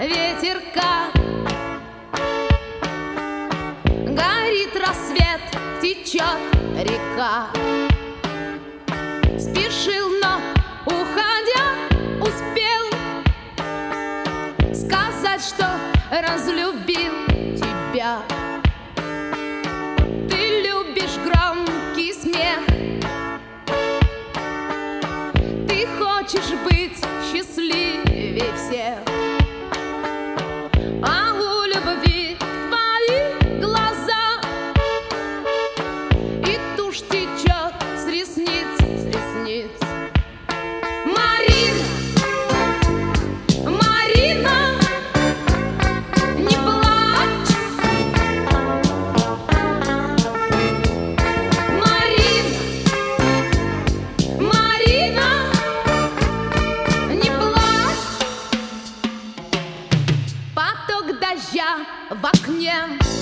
ветерка. Горит рассвет, течет река. Спешил, но, уходя, успел сказать, что разлюбил тебя. Ты любишь громкий смех, ты хочешь быть счастливее всех, а у любви твои глаза, и тушь течет с ресниц, с ресниц. Марина, Марина, не плачь. Марина, Марина, не плачь. Поток дождя в окне